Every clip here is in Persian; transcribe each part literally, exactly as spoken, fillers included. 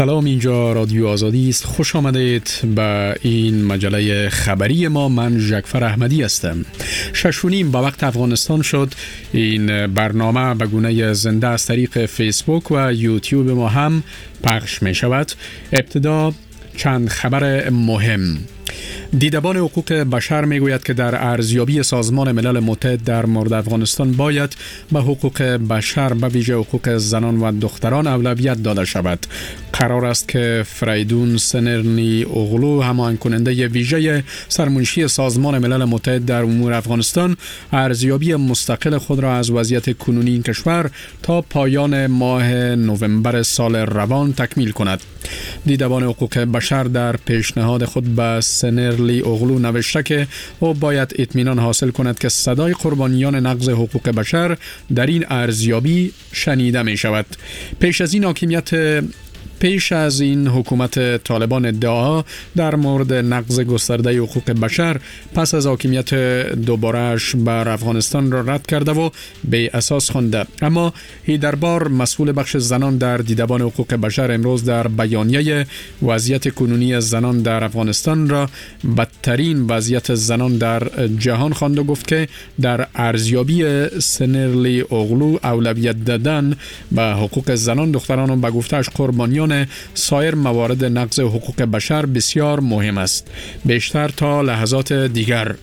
سلام، اینجا رادیو آزادی است. خوش آمدید به این مجله خبری ما. من ژکفر احمدی هستم. شش و نیم به وقت افغانستان شد. این برنامه به گونه زنده از طریق فیسبوک و یوتیوب ما هم پخش می شود. ابتدا چند خبر مهم. دیدبان حقوق بشر میگوید که در ارزیابی سازمان ملل متحد در مورد افغانستان باید به حقوق بشر به ویژه حقوق زنان و دختران اولویت داده شود. قرار است که فریدون سنرلی اوغلو، هماهنگ کننده ویژه سرمنشی سازمان ملل متحد در امور افغانستان، ارزیابی مستقل خود را از وضعیت کنونی این کشور تا پایان ماه نوامبر سال روان تکمیل کند. دیدبان حقوق بشر در پیشنهاد خود به سنرلی اوغلو نوشته که او باید اطمینان حاصل کند که صدای قربانیان نقض حقوق بشر در این ارزیابی شنیده می شود. پیش از این حاکمیت پیش از این حکومت طالبان ادعاها در مورد نقض گسترده حقوق بشر پس از حاکمیت دوبارهش بر افغانستان را رد کرده و به اساس خوانده. اما هیدربار، مسئول بخش زنان در دیدبان حقوق بشر، امروز در بیانیه وضعیت کنونی زنان در افغانستان را بدترین وضعیت زنان در جهان خواند و گفت که در ارزیابی سنرلی اوغلو اولویت دادن به حقوق زنان، دختران و به گفته‌اش قربانیان سایر موارد نقض حقوق بشر بسیار مهم است. بیشتر تا لحظات دیگر.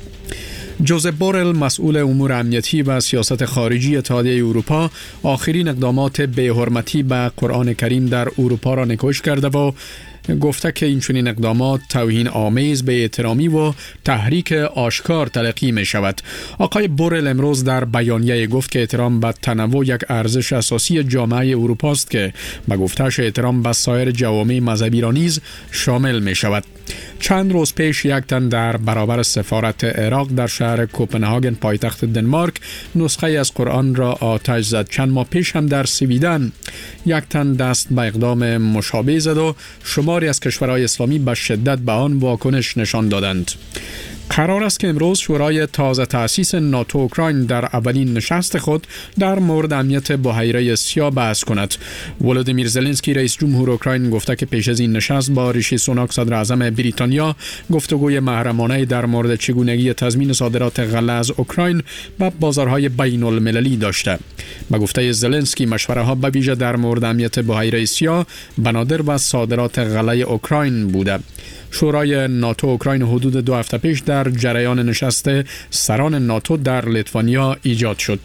جوزپ بورل، مسئول امور امنیتی و سیاست خارجی اتحادیه اروپا، آخرین اقدامات بی‌حرمتی به قرآن کریم در اروپا را نکوش کرده و گفته که این چنین اقدامات توهین آمیز، به احترامی و تحریک آشکار تلقی می شود. آقای بورل امروز در بیانیه گفت که احترام به تنوع یک ارزش اساسی جامعه اروپا است که به گفته‌اش احترام به سایر جوامع مذهبی را نیز شامل می شود. چند روز پیش یک تن در برابر سفارت عراق در شهر کوپنهاگن پایتخت دنمارک نسخه از قرآن را آتش زد. چند ماه پیش هم در سویدن یک تن دست به اقدام مشابه زد و شماری از کشورهای اسلامی به شدت به آن واکنش نشان دادند. قرار است که امروز شورای تازه تأسیس ناتو اوکراین در اولین نشست خود در مورد امنیت بحیره سیاه بحث کند. ولودیمیر زلنسکی، رئیس جمهور اوکراین، گفته که پیش از این نشست با ریشی سوناک، صدر اعظم بریتانیا، گفتگوی محرمانه در مورد چگونگی تضمین صادرات غله از اوکراین به بازارهای بین المللی داشته. به گفته زلنسکی، مشوره‌ها به ویژه در مورد امنیت بحیره سیاه، بنادر و صادرات غله اوکراین بوده. شورای ناتو اوکراین حدود دو هفته پیش در جریان نشست سران ناتو در لیتوانیا ایجاد شد.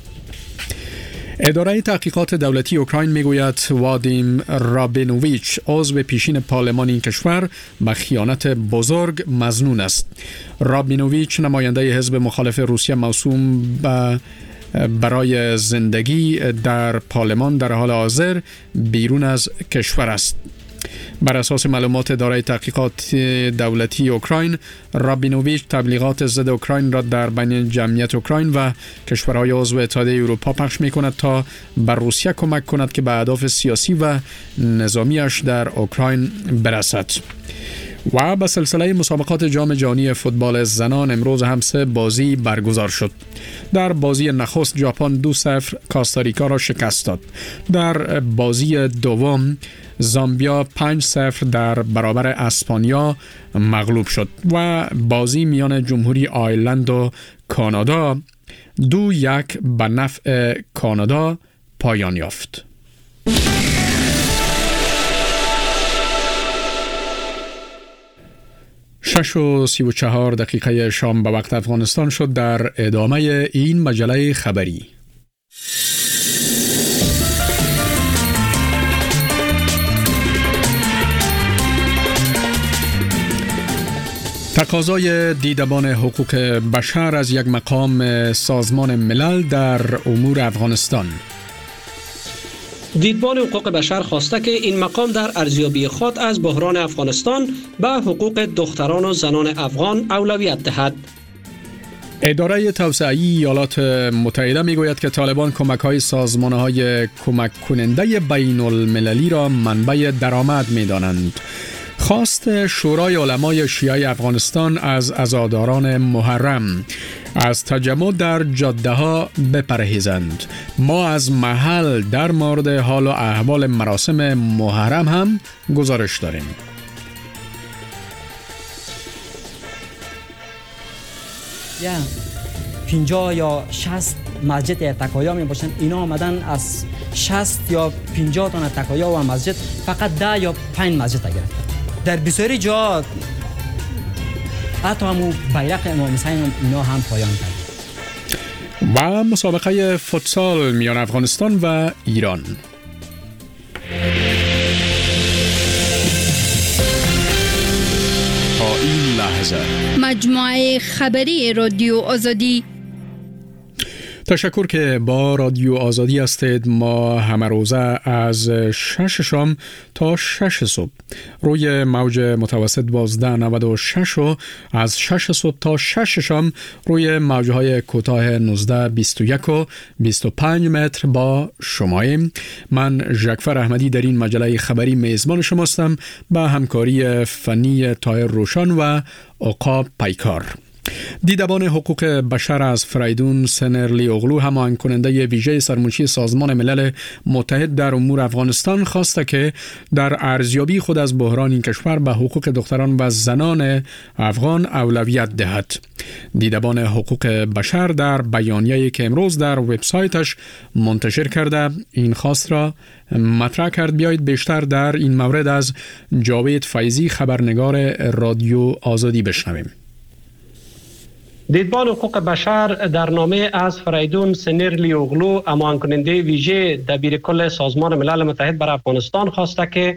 اداره تحقیقات دولتی اوکراین میگوید وادیم رابینوویچ، عضو پیشین پارلمان این کشور، به خیانت بزرگ مظنون است. رابینوویچ، نماینده حزب مخالف روسیه موسوم به برای زندگی در پارلمان، در حال حاضر بیرون از کشور است. بر اساس معلومات اداره تحقیقات دولتی اوکراین، رابینوویچ تبلیغات ضد اوکراین را در بین جمعیت اوکراین و کشورهای عضو اتحادیه اروپا پخش می کند تا بر روسیه کمک کند که به اهداف سیاسی و نظامیش در اوکراین برسد. و به سلسله مسابقات جام جهانی فوتبال زنان امروز هم سه بازی برگزار شد. در بازی نخست ژاپن دو صفر کاستاریکا را شکست داد. در بازی دوم زامبیا پنج صفر در برابر اسپانیا مغلوب شد و بازی میان جمهوری آیرلند و کانادا دو یک به نفع کانادا پایان یافت. شش و سی و چهار دقیقه شام به وقت افغانستان شد. در ادامه این مجله خبری. تقاضای دیدبان حقوق بشر از یک مقام سازمان ملل در امور افغانستان. دیدبان حقوق بشر خواسته که این مقام در ارزیابی خود از بحران افغانستان به حقوق دختران و زنان افغان اولویت دهد. اداره توسعه‌ای ایالات متحده میگوید که طالبان کمک‌های سازمان‌های کمک کننده بین المللی را منبع درآمد می‌دانند. خواست شورای علمای شیعه افغانستان از عزاداران محرم از تجمع در جاده ها بپرهیزند. ما از محل در مورد حال و احوال مراسم محرم هم گزارش داریم. یا پنجاه یا شصت مسجد اتکایا می باشند. اینا آمدن از شصت یا پنجاه تا اتکایا و مسجد فقط ده یا پنج مسجد گرفتن. در بسیاری جا حتی همون بیرق امام حسین اینا هم پایان کرد. و مسابقه فوتسال میان افغانستان و ایران. تا این لحظه مجموعه خبری رادیو آزادی. تشکر که با رادیو آزادی هستید. ما همه روزه از شش شام تا شش صبح روی موج متوسط دوازده نود و شش و از شش صبح تا شش شام روی موجهای کوتاه نوزده بیست و یک و بیست و پنج متر با شماییم. من ژکفر احمدی در این مجله خبری میزبان شماستم با همکاری فنی طاهر روشان و عقاب پیکار. دیدبان حقوق بشر از فریدون سنرلی اغلو هماهنگ کننده ویژه سرمنشی سازمان ملل متحد در امور افغانستان خواسته که در ارزیابی خود از بحران این کشور به حقوق دختران و زنان افغان اولویت دهد. دیدبان حقوق بشر در بیانیه‌ای که امروز در وبسایتش منتشر کرده این خواست را مطرح کرد. بیایید بیشتر در این مورد از جاوید فیضی خبرنگار رادیو آزادی بشنویم. دیدبان حقوق بشر در نامه از فریدون سنرلی اغلو هماهنگ کننده ویژه دبیرکل سازمان ملل متحد بر افغانستان خواسته که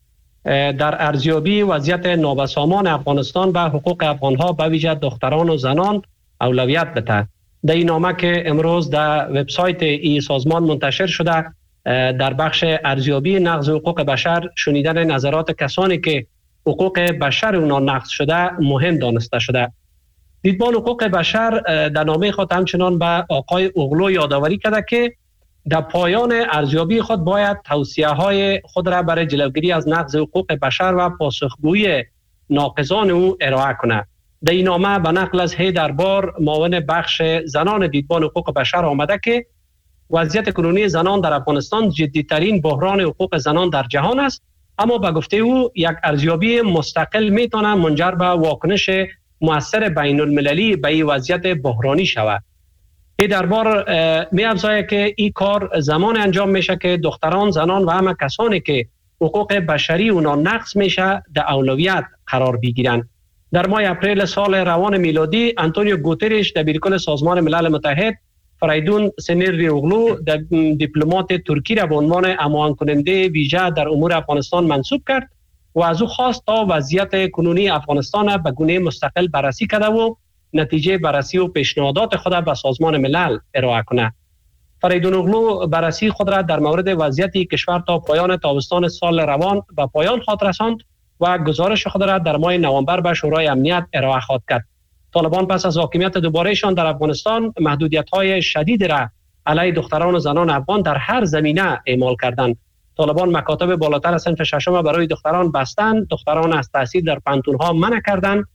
در ارزیابی وضعیت نابسامان افغانستان به حقوق افغانها به ویژه دختران و زنان اولویت بده. در این نامه که امروز در وبسایت این سازمان منتشر شده در بخش ارزیابی نقض حقوق بشر شنیدن نظرات کسانی که حقوق بشر اونا نقض شده مهم دانسته شده. دیدبان حقوق بشر در نامه خود همچنان به آقای اغلو یادآوری کرده که در پایان ارزیابی خود باید توصیه های خود را برای جلوگیری از نقض حقوق بشر و پاسخگویی ناقضان او ارائه کنه. در این نامه به نقل از هیدربار معاون بخش زنان دیدبان حقوق بشر آمده که وضعیت کنونی زنان در افغانستان جدیترین بحران حقوق زنان در جهان است، اما به گفته او یک ارزیابی مستقل میتونه منجر به واکنش مؤثر بین المللی به این وضعیت بحرانی شود. این دربار می افزاید که این کار زمان انجام میشه که دختران، زنان و همه کسانی که حقوق بشری اونا نقض میشه در اولویت قرار بگیرند. در ماه اپریل سال روان میلادی انتونیو گوتریش دبیرکل سازمان ملل متحد فریدون سنرلی اغلو دیپلمات ترکی را به عنوان هماهنگ کننده ویژه در امور افغانستان منصوب کرد و از او خواست تا وضعیت کنونی افغانستان به گونه مستقل بررسی کرده و نتیجه بررسی و پیشنهادات خود به سازمان ملل ارائه کنه. فریدون اغلو بررسی خود را در مورد وضعیت کشور تا پایان تابستان سال روان به پایان خواهد رساند و گزارش خود را در ماه نوامبر به شورای امنیت ارائه خواهد کرد. طالبان پس از حاکمیت دوبارهشان در افغانستان محدودیت‌های شدید را علیه دختران و زنان افغان در هر زمینه اعمال کردند. طالبان مکاتب بالاتر از صنف ششم برای دختران بستند، دختران از تحصیل در پانتون‌ها منع کردند،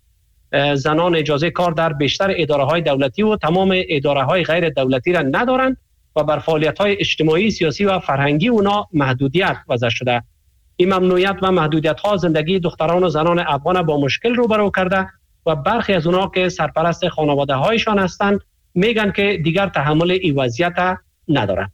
زنان اجازه کار در بیشتر اداره‌های دولتی و تمام اداره‌های غیر دولتی را ندارند و بر فعالیت‌های اجتماعی، سیاسی و فرهنگی اونا محدودیت وضع شده. این ممنوعیت و محدودیت‌ها زندگی دختران و زنان افغان با مشکل روبرو کرده و برخی از اونا که سرپرست خانواده‌هایشان هستند میگن که دیگر تحمل این وضعیت ندارند.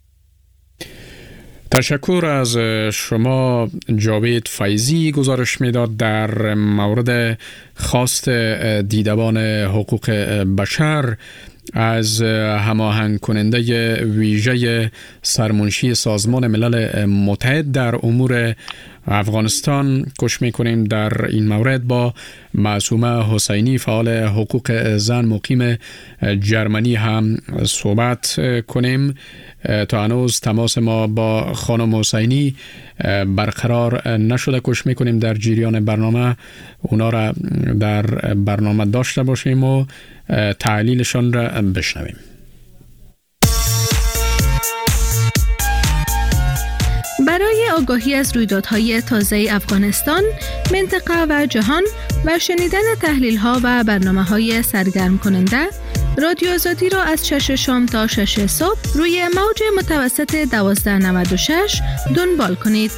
تشکر از شما جاوید فیضی. گزارش میداد در مورد خواست دیدبان حقوق بشر از هماهنگ کننده ویژه سرمنشی سازمان ملل متحد در امور افغانستان. کوشش میکنیم در این مورد با معصومه حسینی فعال حقوق زن مقیم جرمنی هم صحبت کنیم. تا هنوز تماس ما با خانم حسینی برقرار نشده. کوشش میکنیم در جریان برنامه اونا را در برنامه داشته باشیم و تحلیلشان را بشنویم. برای آگاهی از رویدادهای تازه افغانستان، منطقه و جهان و شنیدن تحلیل‌ها و برنامه‌های سرگرم کننده، رادیو آزادی را از شش شام تا شش صبح روی موج متوسط دوازده نود و شش دنبال کنید.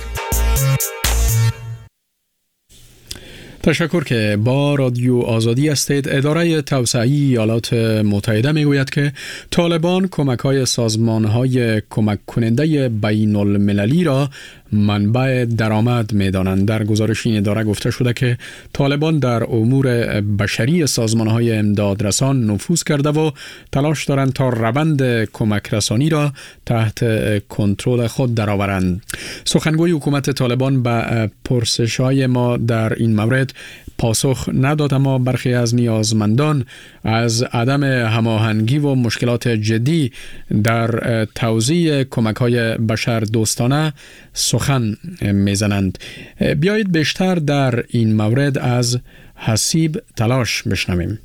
تشکر که با رادیو آزادی هستید. اداره توسعه ایالات متحده میگوید که طالبان کمک‌های سازمان‌های کمک کننده بین المللی را منبع درآمد می‌دانند. در گزارش این اداره گفته شده که طالبان در امور بشری سازمان‌های امدادرسان نفوذ کرده و تلاش دارند تا روند کمک رسانی را تحت کنترل خود درآورند. سخنگوی حکومت طالبان به پرسش‌های ما در این مورد پاسخ نداد، اما برخی از نیازمندان از عدم هماهنگی و مشکلات جدی در توزیع کمک‌های بشر دوستانه سخن میزنند. بیایید بیشتر در این مورد از حسیب تلاش بشنویم.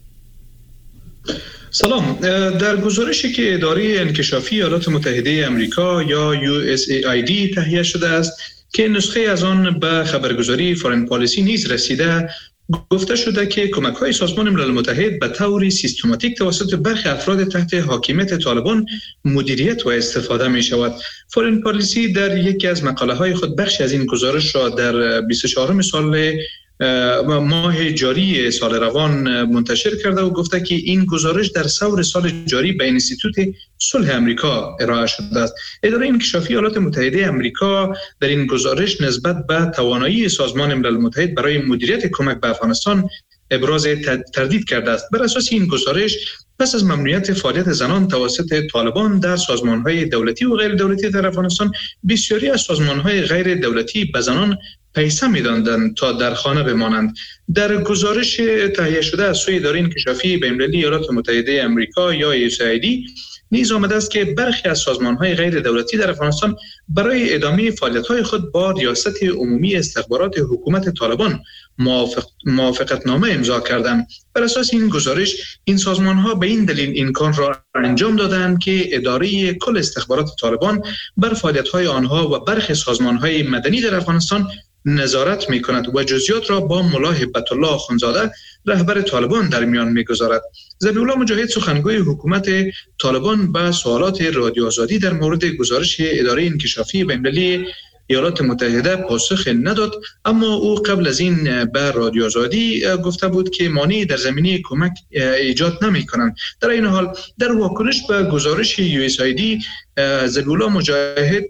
سلام. در گزارشی که اداره انکشافی ایالات متحده آمریکا یا یو اس ای آی دی تهیه شده است که نسخه از آن به خبرگزاری فارن پالیسی نیز رسیده، گفته شده که کمک‌های سازمان ملل متحد به طور سیستماتیک توسط برخی افراد تحت حاکمیت طالبان مدیریت و استفاده می‌شود. فارن پالیسی در یکی از مقاله‌های خود بخشی از این گزارش را در بیست و چهارم سال ماه جاری سال روان منتشر کرده و گفته که این گزارش در ثور سال جاری به انستیتوت صلح آمریکا ارائه شده است. اداره انکشافی ایالات متحده آمریکا در این گزارش نسبت به توانایی سازمان ملل متحد برای مدیریت کمک به افغانستان ابراز تردید کرده است. بر اساس این گزارش، پس از ممنوعیت فعالیت زنان توسط طالبان در سازمان‌های دولتی و غیر دولتی در افغانستان، بسیاری از سازمان‌های غیر دولتی به زنان پیسه می‌دادند تا در خانه بمانند. در گزارش تهیه شده از سوی اداره انکشافی بین‌المللی ایالات متحده آمریکا یا یو اس ای آی دی نیز آمده است که برخی از سازمان‌های غیر دولتی در افغانستان برای ادامه فعالیت‌های خود با ریاست عمومی استخبارات حکومت طالبان موافق موافقتنامه امضا کردند. بر اساس این گزارش، این سازمان‌ها به این دلیل این کار را انجام دادند که اداره کل استخبارات طالبان بر فعالیت‌های آنها و برخی سازمان‌های مدنی در افغانستان نظارت می‌کند و جزئیات را با ملا هبت الله آخوندزاده رهبر طالبان در میان می‌گذارد. ذبیح‌الله مجاهد، سخنگوی حکومت طالبان، به سوالات رادیو آزادی در مورد گزارش اداره انکشافی بین‌المللی ایالات متحده پاسخ نداد، اما او قبل از این به رادیو آزادی گفته بود که مانعی در زمینه کمک ایجاد نمی‌کنند. در این حال در واکنش به گزارش یو اس ای آی دی، ذبیح‌الله مجاهد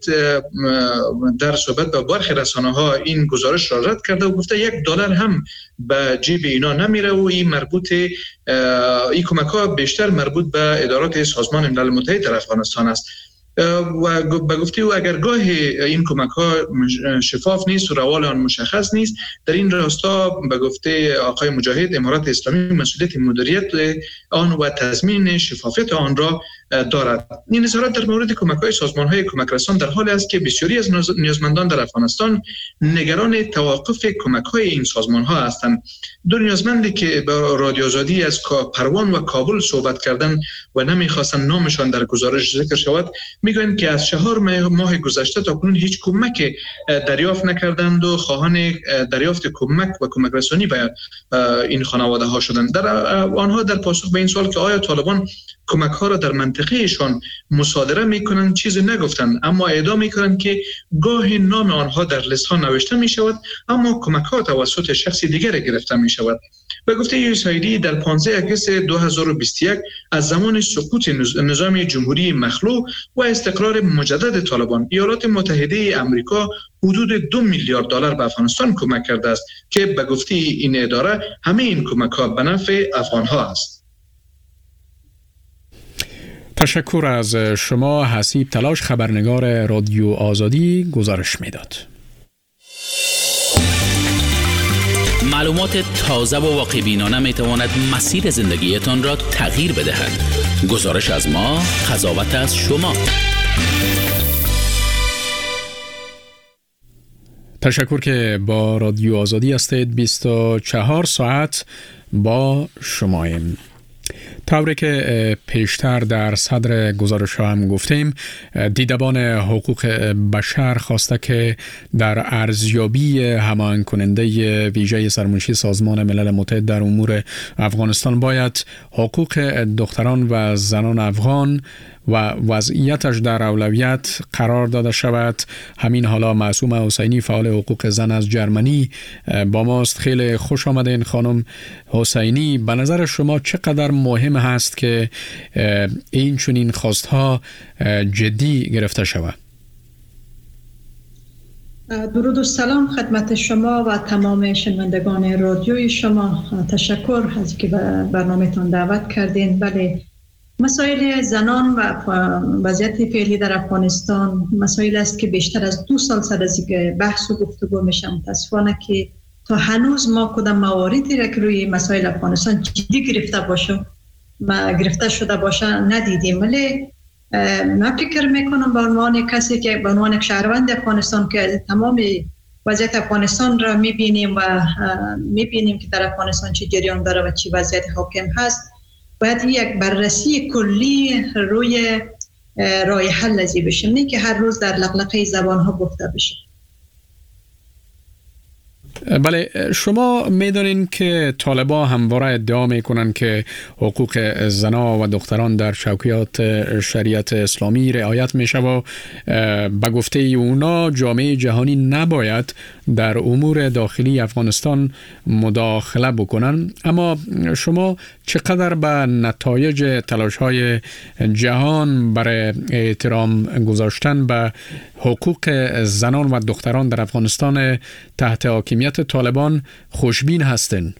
در صحبت با برخی رسانه‌ها این گزارش را رد کرده و گفته یک دلار هم به جیب اینا نمیره و این مربوط این کمک‌ها بیشتر مربوط به ادارات سازمان ملل متحد در افغانستان است. و به گفته او اگر گاه این کمک ها شفاف نیست و روال آن مشخص نیست، در این راستا به گفته آقای مجاهد امارات اسلامی مسئولیت مدیریت آن و تضمین شفافیت آن را دارد. این نظارت در مورد کمک های سازمان های کمک رسان در حالی است که بسیاری از نیازمندان در افغانستان نگران توقف کمک های این سازمان ها هستند. دو نیازمندی که با رادیو آزادی از پروان و کابل صحبت کردند و نمیخواستند نامشان در گزارش ذکر شود، میگویند که از چهار ماه گذشته تا کنون هیچ کمک دریافت نکردند و خواهان دریافت کمک و کمک رسانی به این خانواده ها شدند. در آنها در پاسخ به این سوال که آیا طالبان کمک ها را در منطقهشان مصادره میکنند چیزی نگفتند، اما ادعا میکنند که گاهی نام آنها در لیست ها نوشته می شود اما کمک ها توسط شخصی دیگر گرفته می شود. به گفته یو اس ای آی دی، در پانزده آگوست دو هزار و بیست و یک از زمان سقوط نظام جمهوری مخلوع و استقرار مجدد طالبان، ایالات متحده آمریکا حدود دو میلیارد دلار به افغانستان کمک کرده است که به گفته این اداره همه این کمک ها به نفع افغان ها است. تشکر از شما. حسیب تلاش، خبرنگار رادیو آزادی، گزارش میداد. معلومات تازه و واقع‌بینانه می تواند مسیر زندگیتان را تغییر بدهد. گزارش از ما، قضاوت از شما. تشکر که با رادیو آزادی هستید. بیست و چهار ساعت با شماییم. طوری که پیشتر در صدر گزارش ها هم گفتیم، دیدبان حقوق بشر خواسته که در ارزیابی هماهنگ کننده ویژه سرمنشی سازمان ملل متحد در امور افغانستان باید حقوق دختران و زنان افغان و وضعیتش در اولویت قرار داده شود. همین حالا معصومه حسینی فعال حقوق زن از جرمنی با ماست. خیلی خوش آمدین خانم حسینی. به نظر شما چقدر مهم هست که این چنین خواستها جدی گرفته شود؟ درود و سلام خدمت شما و تمام شنوندگان رادیوی شما. تشکر از که به برنامه‌تان دعوت کردین. بله، مسائل زنان و وضعیت فعلی در افغانستان مسائل است که بیشتر از دو سال سر از بحث و گفتگو میشه. متاسفانه که تا هنوز ما کدام مواردی را که روی مسائل افغانستان جدی گرفته باشه ما گرفته شده باشه ندیدیم. ولی من فکر میکنم به عنوان کسی که به عنوان شهروند افغانستان که تمام وضعیت افغانستان را میبینیم و میبینیم که در افغانستان چه جریان داره و چه وضعیت حاکم هست، باید یک بررسی کلی روی راه حل لازم بشه، نه که هر روز در لقلقه زبان ها گفته بشه. بله، شما میدونین که طالبان همواره ادعا میکنن که حقوق زنان و دختران در چوکیات شریعت اسلامی رعایت میشه و به گفته اونا جامعه جهانی نباید در امور داخلی افغانستان مداخله بکنن. اما شما چقدر به نتایج تلاش های جهان برای احترام گذاشتن به حقوق زنان و دختران در افغانستان تحت حاکمیت طالبان خوشبین هستند؟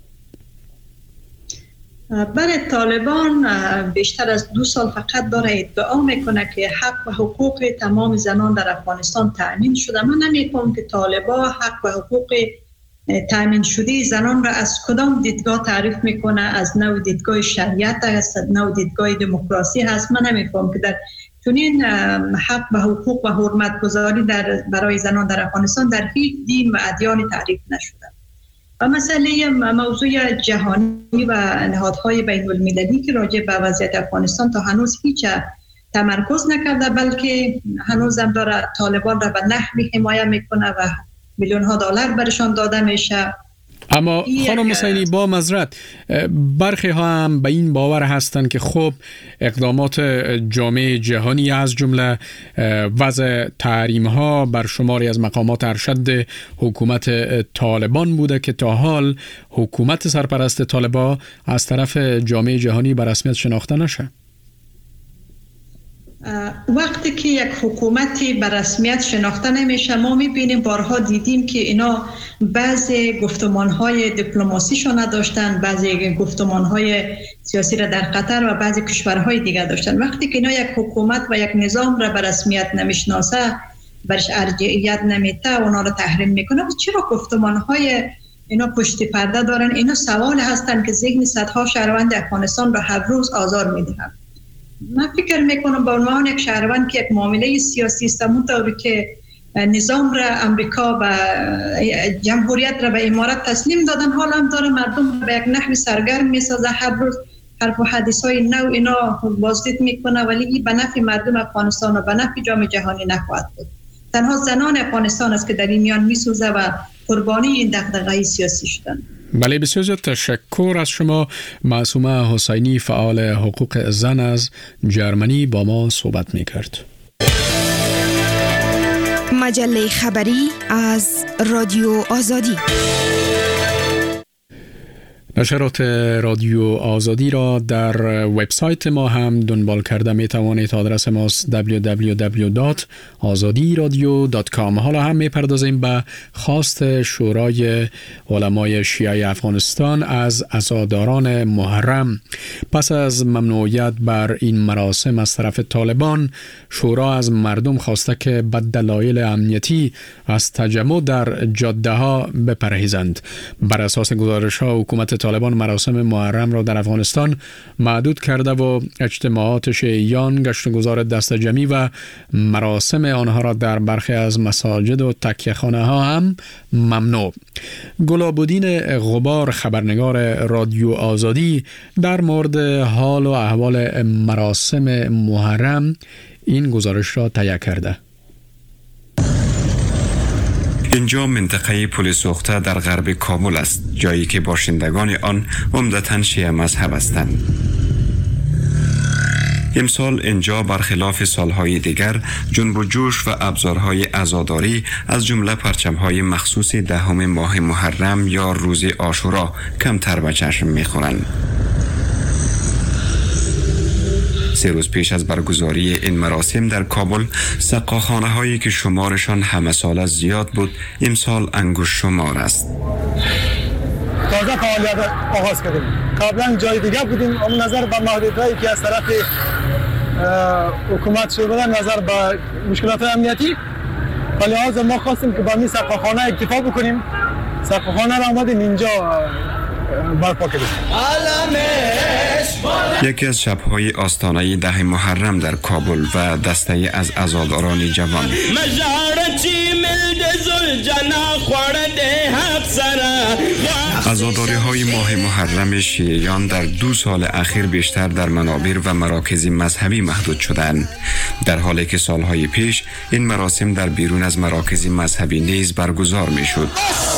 برای طالبان بیشتر از دو سال فقط داره ادعا میکنه که حق و حقوق تمام زنان در افغانستان تأمین شده. من نمی‌فهمم که طالبان حق و حقوق تأمین شده زنان را از کدام دیدگاه تعریف میکنه. از نوع دیدگاه شریعت است، از نوع دیدگاه دموکراسی هست؟ من نمی‌فهمم که در چنین حق و حقوق و حرمت گذاری در برای زنان در افغانستان در هیچ دین و ادیان تعریف نشده. و مسئله موضوع جهانی و نهادهای بین المللی که راجع به وضعیت افغانستان تا هنوز هیچ تمرکز نکرده، بلکه هنوز هم داره طالبان را به نحوی حمایت میکنه و میلیون ها دلار برشان داده میشه. اما خانم حسینی، با معذرت، برخی ها هم به این باور هستند که خب اقدامات جامعه جهانی از جمله وضع تحریم ها بر شماری از مقامات ارشد حکومت طالبان بوده که تا حال حکومت سرپرست طالبان از طرف جامعه جهانی به رسمیت شناخته نشه. وقتی که یک حکومتی به رسمیت شناخته نمیشه، ما میبینیم بارها دیدیم که اینا بعضی گفتمانهای دیپلماسیشون نداشتن، بعضی گفتمانهای سیاسی را در قطر و بعضی کشورهای دیگه داشتن. وقتی که اینا یک حکومت و یک نظام را به رسمیت نمیشناسه، برش ارجعیت نمیده، اونا را تحریم میکنه، چرا گفتمانهای اینا پشت پرده دارن؟ اینا سوال هستن که ذهن صدها شهروند افغانستان را هر روز آزار میدهند. من فکر میکنم به عنوان یک شهروند که یک معامله سیاسی است، همونطوری که نظام را امریکا و جمهوریت را به امارات تسلیم دادن، حالا هم داره مردم به یک نحو سرگرم میسازه، هر روز حرف و حدیث های نو اینا بازدید میکنه، ولی این به نفع مردم افغانستان و به نفع جامعه جهانی نخواهد بود. تنها زنان افغانستان است که در این میان میسوزه و قربانی این دغدغه سیاسی شدن. بله، بسیار زیاد تشکر از شما. معصومه حسینی فعال حقوق زن از جرمنی با ما صحبت میکرد. مجله خبری از رادیو آزادی. نشرات رادیو آزادی را در وبسایت ما هم دنبال کرده می توانید. آدرس ماست دبلیو دبلیو دبلیو دات آزادی رادیو دات کام. حالا هم می پردازیم به خواست شورای علمای شیعه افغانستان از عزاداران محرم. پس از ممنوعیت بر این مراسم از طرف طالبان، شورا از مردم خواسته که به دلایل امنیتی از تجمع در جاده ها بپرهیزند. بر اساس گزارش ها، حکومت طالبان مراسم محرم را در افغانستان محدود کرده و اجتماعات شیعیان، گشت و گذار دست جمعی و مراسم آنها را در برخی از مساجد و تکیه‌خانه ها هم ممنوع. گلاب‌الدین غبار، خبرنگار رادیو آزادی، در مورد حال و احوال مراسم محرم این گزارش را تهیه کرده. اینجا منطقه پل سوخته در غرب کابل است، جایی که باشندگان آن عمدتاً شیعه مذهب هستند. امسال اینجا برخلاف سالهای دیگر جنب و جوش و ابزارهای عزاداری از جمله پرچمهای مخصوص دهم ماه محرم یا روز عاشورا کمتر به چشم می‌خورند. سه روز پیش از برگزاری این مراسم در کابل، سقاخانه هایی که شمارشان همه سال زیاد بود امسال انگوش شمار است. تازه فعالیت آغاز کردیم. قبلا جای دیگه بودیم، اما نظر به محدودیتایی که از طرف حکومت شده بودن، نظر به مشکلات امنیتی، ولی لحاظ ما خواستیم که با این سقاخانه اکتفا بکنیم. سقاخانه را آمدیم اینجا برپا کردیم. یکی از شب‌های آستانه ده محرم در کابل و دسته از عزاداران جوان. عزاداری های ماه محرم شیعیان در دو سال اخیر بیشتر در منابر و مراکز مذهبی محدود شدند، در حالی که سالهای پیش این مراسم در بیرون از مراکز مذهبی نیز برگزار می شد.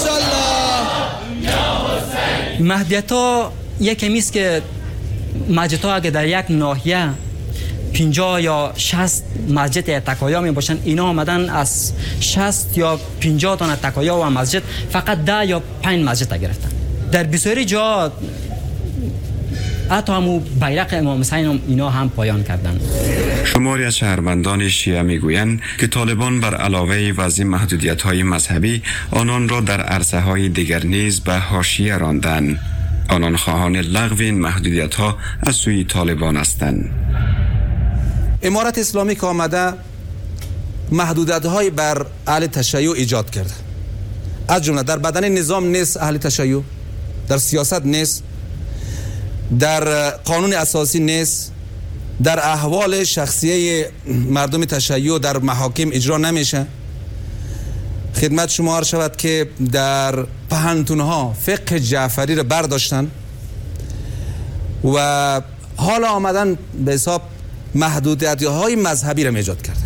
محدودیت ها یکمی است که مسجد ها اگه در یک ناحیه پنجاه یا شصت مسجد تکایا می باشن، اینا آمدن از شصت یا پنجاه تا تکایا و مسجد فقط ده یا پنج مسجد گرفتن. در بسیاری جا حتی همو بیرق امام حسین اینا هم پایان کردن. شماری از شهروندان شیعه میگویند که طالبان بر علاوه وضع محدودیت‌های مذهبی آنان را در عرصه‌های دیگر نیز به حاشیه راندند. آنان خواهان لغو این محدودیت‌ها از سوی طالبان هستند. امارت اسلامی که آمده محدودیت‌های بر اهل تشیع ایجاد کرده، از جمله در بدن نظام نیست اهل تشیع، در سیاست نیست، در قانون اساسی نیست، در احوال شخصیه مردم تشیع در محاکم اجرا نمیشه. خدمت شما عرض شود که در پهنتونها فقه جعفری را برداشتن و حالا آمدن به حساب محدودیت‌های مذهبی را ایجاد کرده.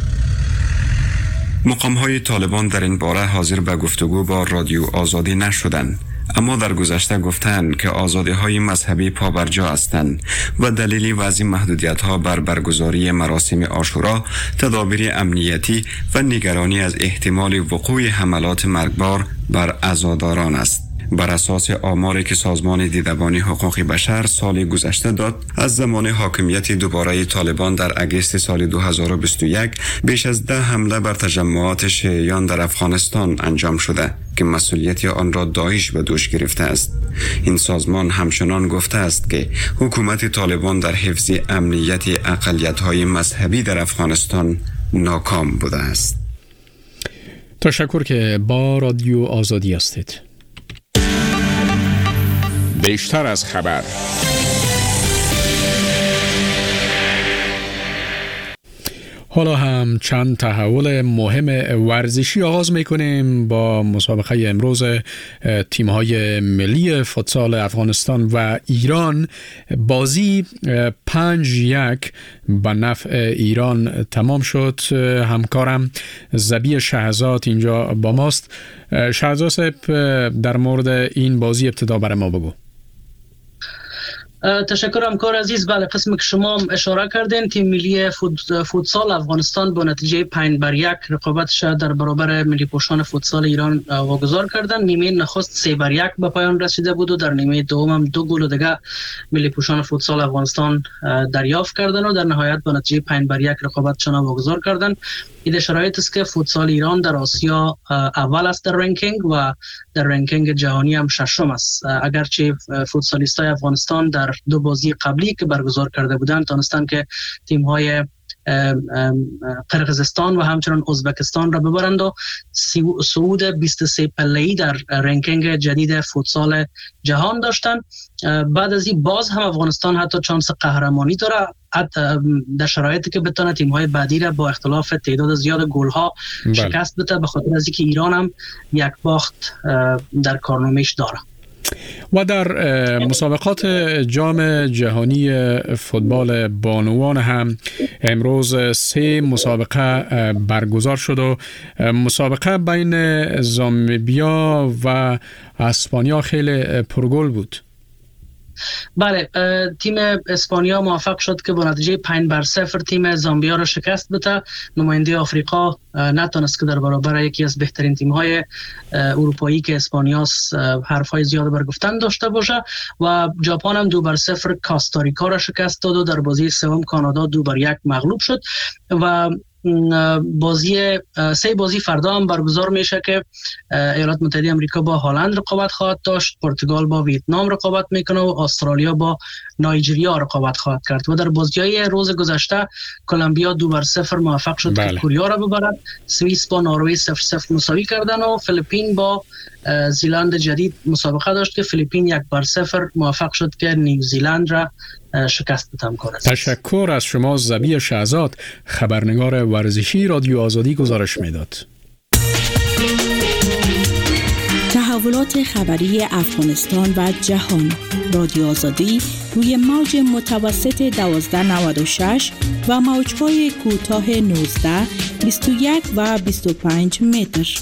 مقام‌های طالبان در این باره حاضر به گفتگو با رادیو آزادی نشدند، اما در گذشته گفتند که آزادی‌های مذهبی پابرجا هستند و دلیل وضع محدودیت‌ها بر برگزاری مراسم عاشورا تدابیر امنیتی و نگرانی از احتمال وقوع حملات مرگبار بر عزاداران است. بر اساس آماری که سازمان دیدبانی حقوق بشر سال گذشته داد، از زمان حاکمیت دوباره طالبان در اگست سال دو هزار و بیست و یک بیش از ده حمله بر تجمعات شیعیان در افغانستان انجام شده که مسئولیت آن را داعش به دوش گرفته است. این سازمان همچنان گفته است که حکومت طالبان در حفظ امنیت اقلیت‌های مذهبی در افغانستان ناکام بوده است. تشکر که با رادیو آزادی هستید. بیشتر از خبر. حالا هم چند تحول مهم ورزشی آغاز میکنیم با مسابقه امروز تیم‌های ملی فوتسال افغانستان و ایران. بازی پنج یک به نفع ایران تمام شد. همکارم زبی شهزاد اینجا با ماست. شهزاد صاحب، در مورد این بازی ابتدا برای ما بگو. تشکر همکار عزیز. بله، قسمی که شما اشاره کردین، تیم ملی فوت فوتسال افغانستان با نتیجه پنج بر یک رقابتش در برابر ملی پوشان فوتسال ایران واگذار کردن. نیمه نخست سه بر یک به پایان رسیده بود و در نیمه دوم هم دو گل دیگه ملی پوشان فوتسال افغانستان دریافت کردن و در نهایت با نتیجه پنج بر یک رقابتشان واگذار کردن. این شرایط است که فوتسال ایران در آسیا اول است در رنکینگ و در رنکینگ جهانی هم ششم است. اگرچه فوتسالیستای افغانستان در دو بازی قبلی که برگزار کرده بودند تونستند که تیم‌های قرقیزستان و همچنان ازبکستان را ببرند و صعود بیست و سه پله‌ای در رنکینگ جدید فوتسال جهان داشتند. بعد از این باز هم افغانستان حتی چانس قهرمانی داره در شرایطی که بتونه تیم‌های بعدی را با اختلاف تعداد زیاد گل‌ها شکست بده، به خاطر از اینکه ایران هم یک باخت در کارنامه‌اش داره. و در مسابقات جام جهانی فوتبال بانوان هم امروز سه مسابقه برگزار شد و مسابقه بین زامبیا و اسپانیا خیلی پرگل بود. بله، تیم اسپانیا موفق شد که با نتیجه پنج بر صفر تیم زامبیا را شکست بده. نماینده آفریقا نتونست که در برابر یکی از بهترین تیم‌های اروپایی که اسپانیاس حرف‌های زیاد بر گفتن داشته باشه و ژاپن هم دو بر صفر کاستاریکا را شکست داد و در بازی سوم کانادا دو بر یک مغلوب شد و بازی سه بازی فردا هم برگزار میشه که ایالات متحده آمریکا با هلند رقابت خواهد داشت، پرتغال با ویتنام رقابت میکنه و استرالیا با نایجریا رقابت خواهد کرد و در بازی‌های روز گذشته کلمبیا دو بر صفر موفق شد بله. که کوریا را ببرد، سوئیس با نروژ صفر صفر مساوی کردن و فیلیپین با زیلند جدید مسابقه داشت که فیلیپین یک بر صفر موفق شد که نیوزیلند را شکست بده. تشکر از شما زبی شهزاد، خبرنگار ورزشی رادیو آزادی گزارش میداد. تحولات خبری افغانستان و جهان. رادیو آزادی روی موج متوسط دوازده نود و شش و موج‌های کوتاه نوزده، بیست و یک و بیست و پنج متر.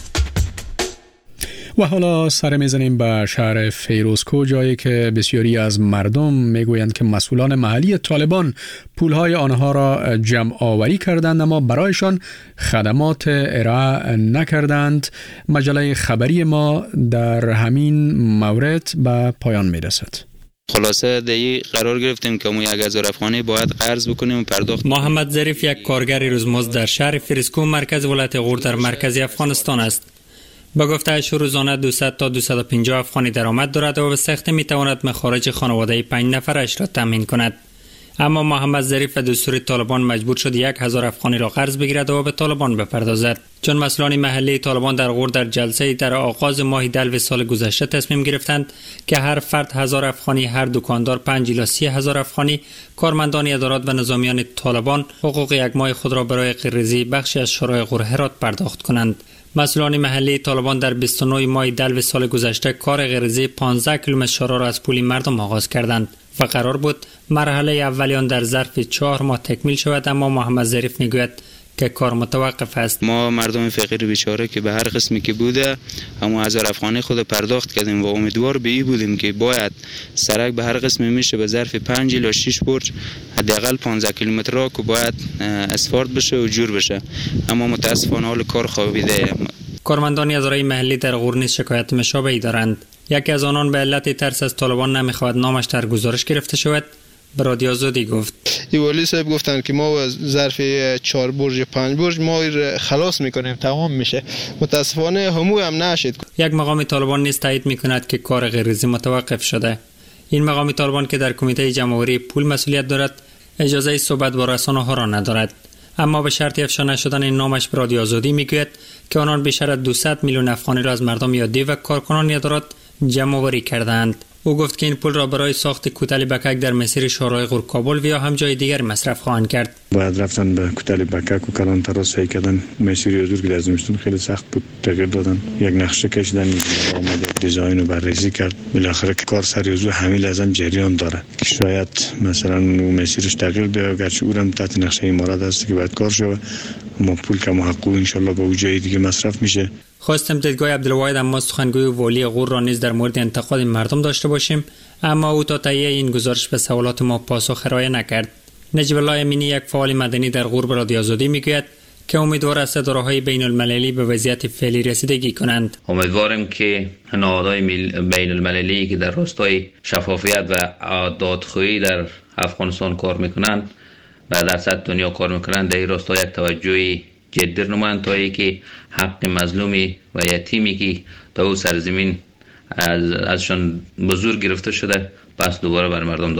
و حالا سر میزنیم به شهر فیروزکو، جایی که بسیاری از مردم میگویند که مسئولان محلی طالبان پولهای آنها را جمع آوری کردند اما برایشان خدمات ارائه نکردند. مجله خبری ما در همین مورد به پایان میرسد. خلاصه دی قرار گرفتیم که ما یک هزار افغانی باید قرض بکنیم و پرداخت. محمد ظریف یک کارگر روزمزد در شهر فیروزکو مرکز ولایت غور در مرکز افغانستان است. با گفته اش روزانه دویست تا دویست و پنجاه افغانی درآمد دارد و به سختی میتواند مخارج خانواده پنج نفرش را تامین کند. اما محمد ظریف به دستور طالبان مجبور شد یک هزار افغانی را قرض بگیرد و به طالبان بپردازد. چون مسئولان محلی طالبان در غور در جلسه در آغاز ماه دلو سال گذشته تصمیم گرفتند که هر فرد هزار افغانی، هر دکاندار پنج الی سی هزار افغانی، کارمندان ادارات و نظامیان طالبان حقوق یک ماه خود را برای غیرریزی بخشی از شورای غور هرات پرداخت کنند. مسئولان محلی طالبان در بیست و نه ماه دلو سال گذشته کار غیرریزی پانزده کیلومتر شورا را از پول مردم آغاز کردند و قرار بود مرحله اولیان در ظرف چهار ماه تکمیل شود، اما محمد ظریف میگوید که کار متوقف است. ما مردم فقیر بیچاره که به هر قسمی که بوده اما هزار افغانی خود پرداخت کردیم و امیدوار به این بودیم که باید سرک به هر قسمی میشه به ظرف پنج الی شش برج حداقل پانزده کیلومتر را که باید اسفالت بشه و جور بشه، اما متاسفانه حال کار خوابیده. کارمندان اداره محلی در غور نیز شکایت مشابهی دارند. یکی از آنان به علت ترس از طالبان نمیخواهد نامش در گزارش گرفته شود به رادیو آزادی گفت. ایوالی صاحب گفتن که ما ظرف چهار برج پنج برج ما خلاص میکنیم، تمام میشه. متاسفانه همو هم نشد. یک مقام طالبان نیز تایید میکند که کار غیرریزی متوقف شده. این مقام طالبان که در کمیته جمع‌آوری پول مسئولیت دارد اجازه صحبت با رسانه‌ها را ندارد، اما به شرط افشا نشدن این نامش به رادیو آزادی میگوید که آنان بیشتر از دویست میلیون افغانی را از مردم عادی و کارکنان ادارات جمع‌آوری کردند. او گفت که این پول را برای ساخت کوتل بکک در مسیر شورای غور کابل و یا هم جای دیگر مصرف خواهند کرد. باید رفتن به کوتل بکک و کلان تراس سعی کردن مسیری حضور که لازمشون خیلی سخت بود تغییر دادن، یک نقشه کشیدن، آمده دیزاین رو بررسی کرد، بالاخره که کار سری حضور همین لازم جریان داره که شاید مثلا اون مسیرش تغییر بده، گرچه اونم تحت نقشه امارات هست که باید کار شه، اما پول که محقق ان شاء الله به اون جای دیگه مصرف میشه. خواستم دیدگاه عبدالواحد اما سخنگوی والی غور را نیز در مورد انتقاد مردم داشته باشیم، اما او تا تهیه این گزارش به سوالات ما پاسخ ارائه نکرد. نجیب الله امینی یک فعال مدنی در غور به رادیو آزادی میگوید که امیدوار است اداره‌های بین المللی به وضعیت فعلی رسیدگی کنند. امیدوارم که نهادهای بین المللی که در راستای شفافیت و دادخواهی در افغانستان کار میکنند و در سطح دنیا کار میکنند در این راستا یک توجهی جدی نمایند تا اینکه حق مظلومی و یتیمی که در او سرزمین از ازشان به زور گرفته شده پس دوباره بر مردم داده شد.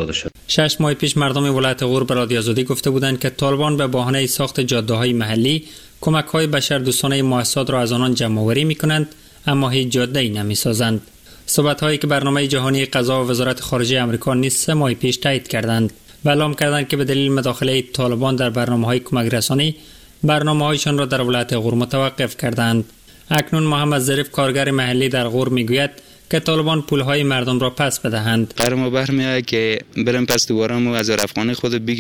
شش ماه پیش مردم ولایت غور به رادیو آزادی گفته بودند که طالبان به بهانه ساخت جاده‌های محلی کمک‌های بشردوستانه مؤسسات را از آنان جمع‌آوری می‌کنند، اما هیچ جاده‌ای نمی‌سازند. صحبت‌هایی که برنامه جهانی غذا و وزارت خارجه آمریکا نیز سه ماه پیش تایید کردند و اعلام کردند که به دلیل مداخله طالبان در برنامه‌های کمک رسانی برنامه‌هایشان را در ولایت غور متوقف کردند. اکنون محمد ظریف کارگر محلی در غور میگوید که طالبان پولهای مردم را پس بدهند. قرار ما برمیاد که برم پس دوباره مو از افغانی خود بگی